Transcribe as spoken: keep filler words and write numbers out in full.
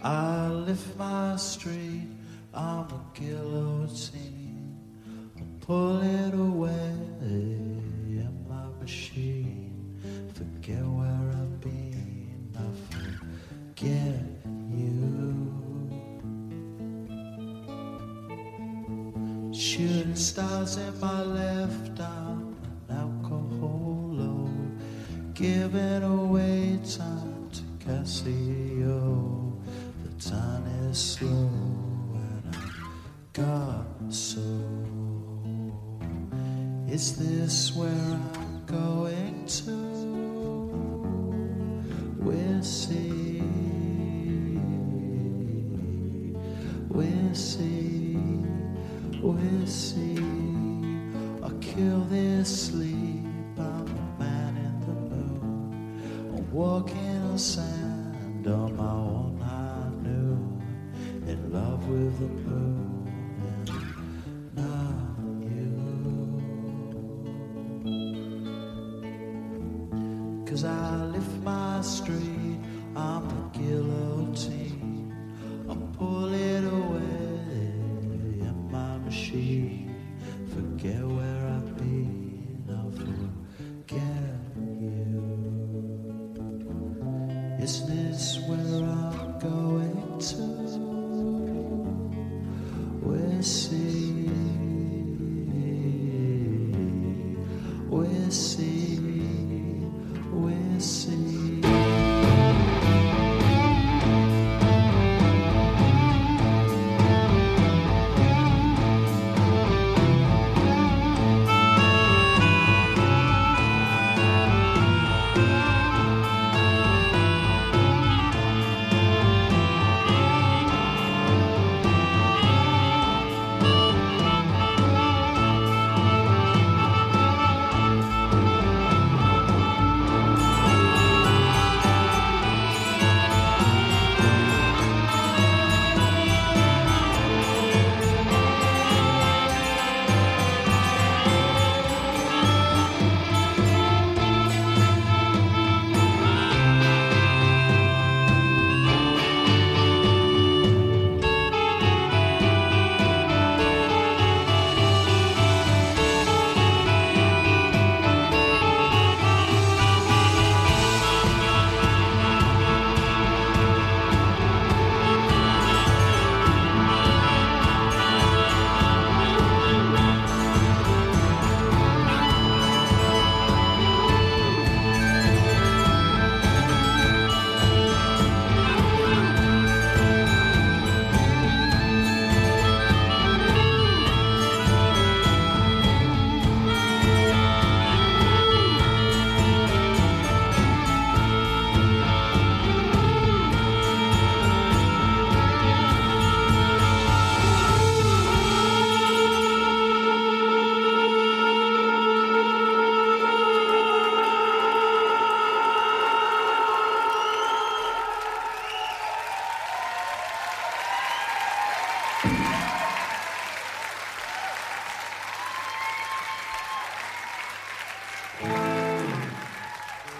I lift my street, I'm a guillotine. I pull it away in my machine. Forget where I've been, I forget you. Shooting stars in my left arm, an alcohol load, giving away time to Casio. The time is slow and I got so. Is this where I'm going to? We'll see, we'll see, we'll see. I kill this sleep, I'm a man in the moon. I'm walking on sand on my own high noon, in love with the moon and not you. 'Cause I lift my street, I'm a guillotine. I pull it away in my machine. Forget where I've been, I'll forget you. Is this where I'm going to? We'll see, we'll see.